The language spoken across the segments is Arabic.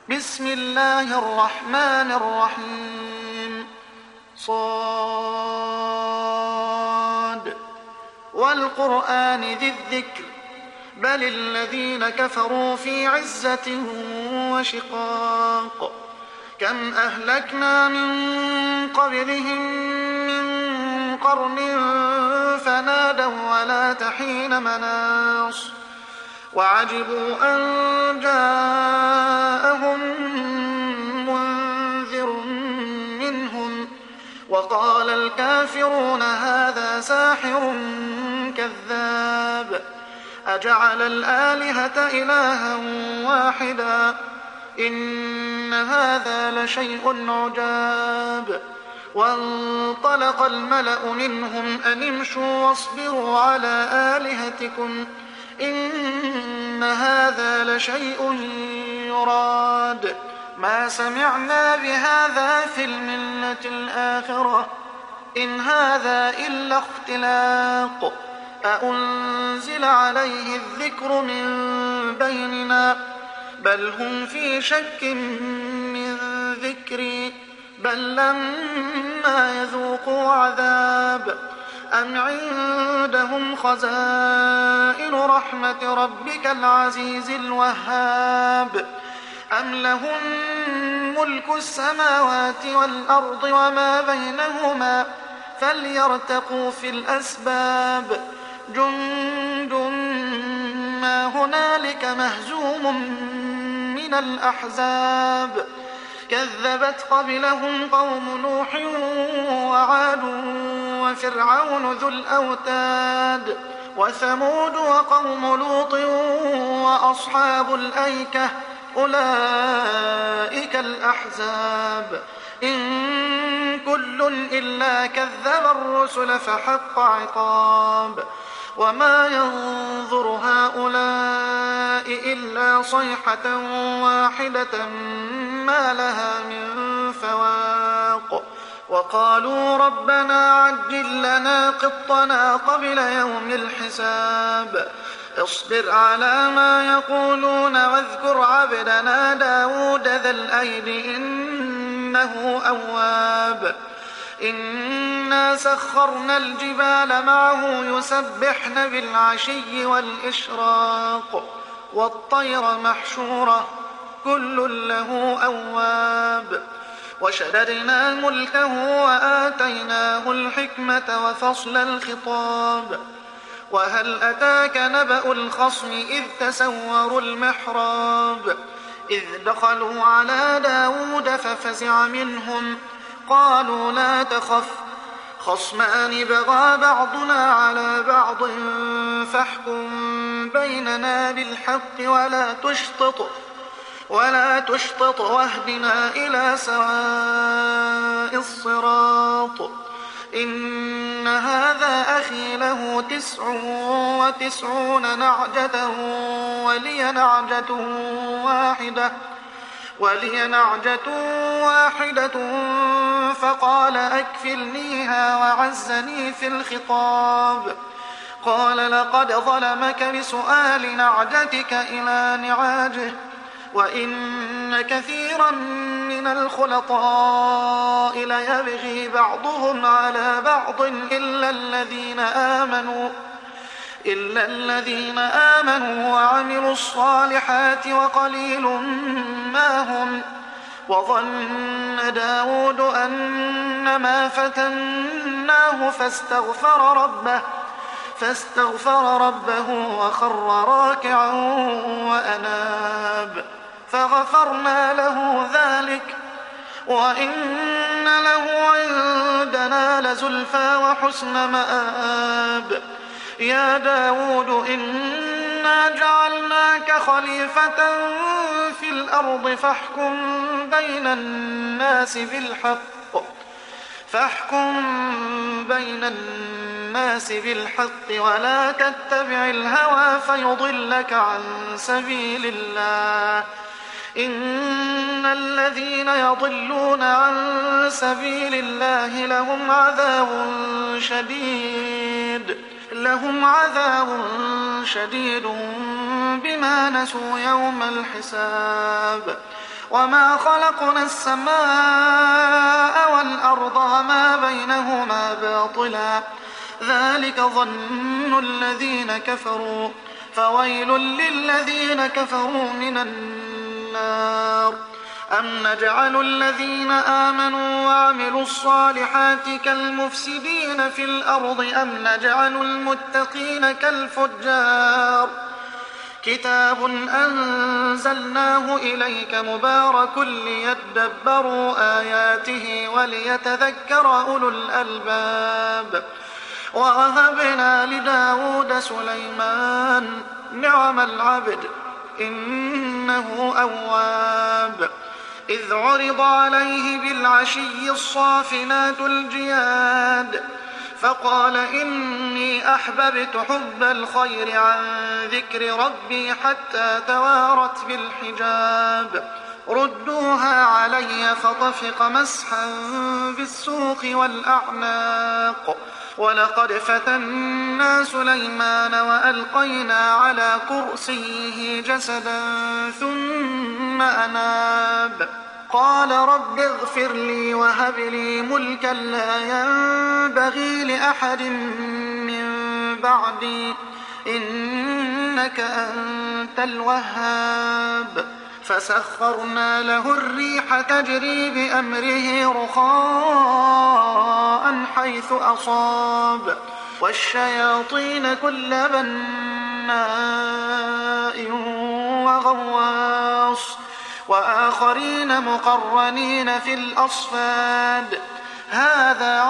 بسم الله الرحمن الرحيم صاد والقرآن ذي الذكر بل الذين كفروا في عزة وشقاق كم أهلكنا من قبلهم من قرن فنادوا ولا تحين مناص وعجبوا أن جاءهم منذر منهم وقال الكافرون هذا ساحر كذاب أجعل الآلهة إلها واحدا إن هذا لشيء عجاب وانطلق الملأ منهم أن امشوا واصبروا على آلهتكم إن هذا لشيء يراد ما سمعنا بهذا في الملة الآخرة إن هذا إلا اختلاق أأنزل عليه الذكر من بيننا بل هم في شك من ذكري بل لما يذوقوا عذاب أم عندهم خزائن رحمة ربك العزيز الوهاب أم لهم ملك السماوات والأرض وما بينهما فليرتقوا في الأسباب جند ما هنالك مهزوم من الأحزاب كذبت قبلهم قوم نوح وعاد وفرعون ذو الأوتاد وثمود وقوم لوط وأصحاب الأيكة أولئك الأحزاب إن كل إلا كذب الرسل فحق عقاب وما ينظر هؤلاء إلا صيحة واحدة ما لها من فواق وقالوا ربنا عجل لنا قطنا قبل يوم الحساب اصبر على ما يقولون واذكر عبدنا داود ذا الأيد إنه أواب إنا سخرنا الجبال معه يسبحن بالعشي والإشراق والطير محشورة كل له أواب وشددنا ملكه وآتيناه الحكمة وفصل الخطاب وهل أتاك نبأ الخصم إذ تسوروا المحراب إذ دخلوا على داود ففزع منهم قالوا لا تخف خصمان بغى بعضنا على بعض فاحكم بيننا بالحق ولا تشطط واهدنا إلى سواء الصراط إن هذا أخي له 99 نعجة ولي نعجة واحدة فقال أكفلنيها وعزني في الخطاب قال لقد ظلمك بسؤال نعجتك إلى نعاجه وإن كثيرا من الخلطاء ليبغي بعضهم على بعض إلا الذين آمنوا وعملوا الصالحات وقليل ما هم وظن داود أنما فتناه فاستغفر ربه وخر راكعا وأناب فغفرنا له ذلك وإن له عندنا لزلفى وحسن مآب يا داود إنا جعلناك خليفة في الأرض فاحكم بين الناس بالحق ولا تتبع الهوى فيضلك عن سبيل الله إن الذين يضلون عن سبيل الله لهم عذاب شديد بما نسوا يوم الحساب وما خلقنا السماء والأرض وما بينهما باطلا ذلك ظن الذين كفروا فويل للذين كفروا من النار أم نجعل الذين آمنوا وعملوا الصالحات كالمفسدين في الأرض أم نجعل المتقين كالفجار كتاب أنزلناه إليك مبارك ليدبروا آياته وليتذكر أولو الألباب ووهبنا لداود سليمان نعم العبد إنه أواب إذ عرض عليه بالعشي الصافنات الجياد فقال إني أحببت حب الخير عن ذكر ربي حتى توارت بالحجاب ردوها علي فطفق مسحا بالسوق والأعناق ولقد فتنا سليمان وألقينا على كرسيه جسدا ثم أناب قال رب اغفر لي وهب لي ملكا لا ينبغي لأحد من بعدي إنك أنت الوهاب فسخرنا له الريح تجري بأمره رخاء حيث أصاب والشياطين كل بناء وغواص وآخرين مقرنين في الأصفاد هذا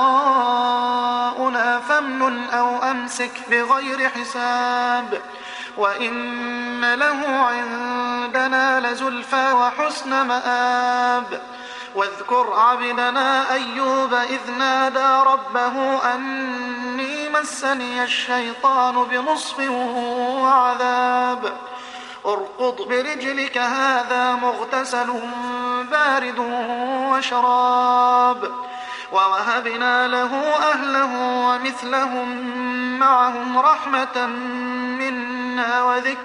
عطاؤنا فامنن أو أمسك بغير حساب وإن له عندنا لزلفى وحسن مآب واذكر عبدنا أيوب إذ نادى ربه أني مسني الشيطان بنصب وعذاب اركض برجلك هذا مغتسل بارد وشراب ووهبنا له أهله ومثلهم معهم رحمة منا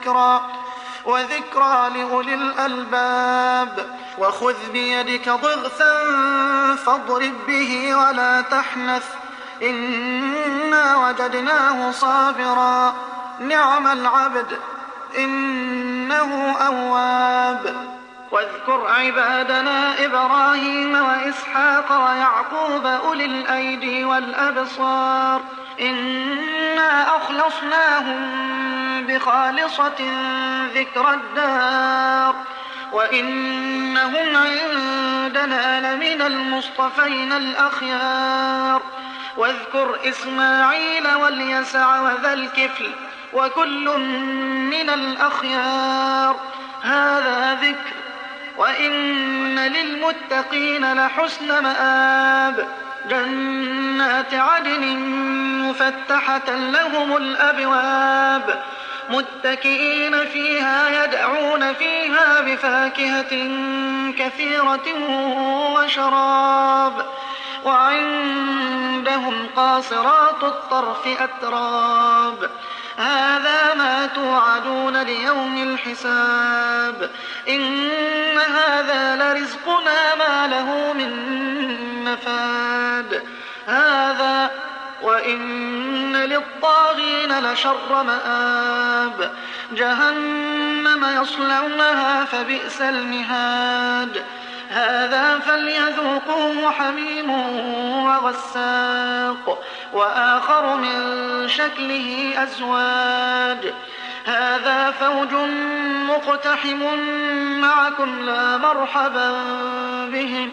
وذكرى لأولي الألباب وخذ بيدك ضغثا فاضرب به ولا تحنث إنا وجدناه صابرا نعم العبد إنه أواب واذكر عبادنا إبراهيم وإسحاق ويعقوب أولي الأيدي والأبصار إنا أخلصناهم بخالصة ذكر الدار وإنهم عندنا لمن المصطفين الأخيار واذكر إسماعيل واليسع وذا الكفل وكل من الأخيار هذا ذكر وإن للمتقين لحسن مآب جنات عدن مفتحة لهم الأبواب متكئين فيها يدعون فيها بفاكهة كثيرة وشراب وعندهم قاصرات الطرف أتراب هذا ما توعدون ليوم الحساب إن هذا لرزقنا ما له من نفاد هذا وإن للطاغين لشر مآب جهنم يصلونها فبئس المهاد هذا فليذوقوه حميم وغساق وآخر من شكله أزواج هذا فوج مقتحم معكم لا مرحبا بهم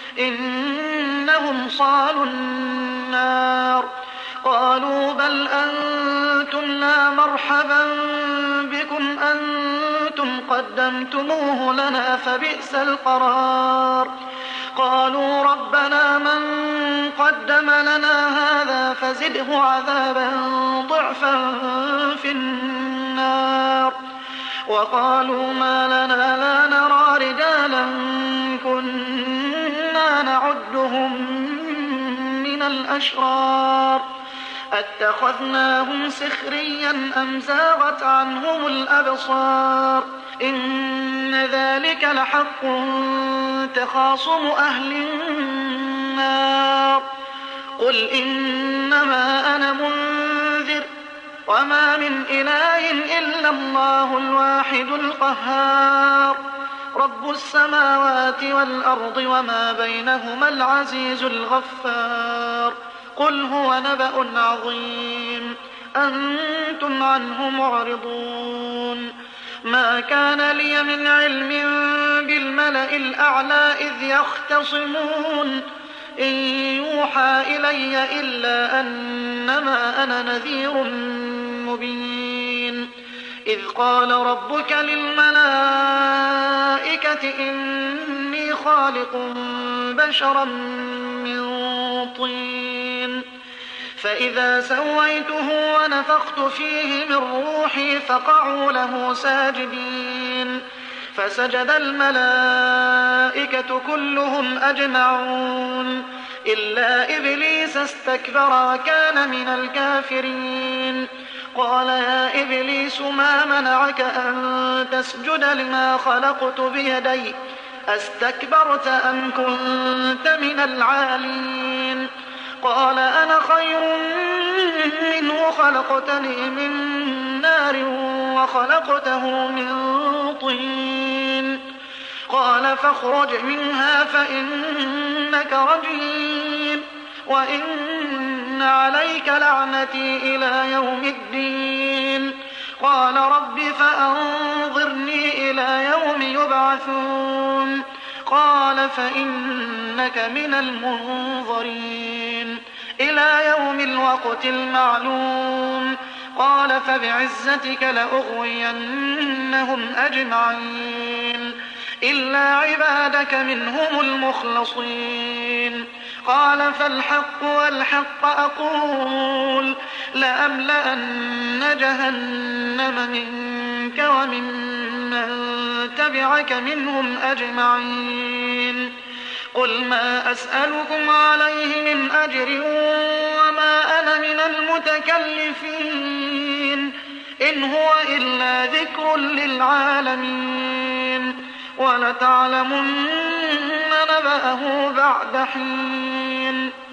إنهم صالوا النار قالوا بل أنتم لا مرحبا بكم أنتم قدمتموه لنا فبئس القرار قالوا ربنا من قدم لنا هذا فزده عذابا ضعفا في النار وقالوا ما لنا لا نرى رجالا كنا نعدهم من الأشرار أتخذناهم سخريا أم زاغت عنهم الأبصار إن ذلك لحق تخاصم أهل النار قل إنما أنا منذر وما من إله إلا الله الواحد القهار رب السماوات والأرض وما بينهما العزيز الغفار قل هو نبأ عظيم أنتم عنه معرضون ما كان لي من علم بالملأ الأعلى إذ يختصمون إن يوحى إلي إلا أنما أنا نذير مبين إذ قال ربك للملائكة إني خالق بشرا من طين فإذا سويته ونفخت فيه من روحي فقعوا له ساجدين فسجد الملائكة كلهم أجمعون إلا إبليس استكبر وكان من الكافرين قال يا إبليس ما منعك أن تسجد لما خلقت بيدي أستكبرت أم كنت من العالين قال أنا خير منه خلقتني من نار وخلقته من طين قال فاخرج منها فإنك رجيم وإن عليك لعنتي إلى يوم الدين قال رب فأنظرني إلى يوم يبعثون قال فإنك من المنظرين إلى يوم الوقت المعلوم قال فبعزتك لأغوينهم أجمعين إلا عبادك منهم المخلصين قال فالحق والحق أقول لأملأن جهنم منك وممن تبعك منهم أجمعين قل ما أسألكم عليه من أجر وما أنا من المتكلفين إن هو إلا ذكر للعالمين ولتعلمن نبأه بعد حين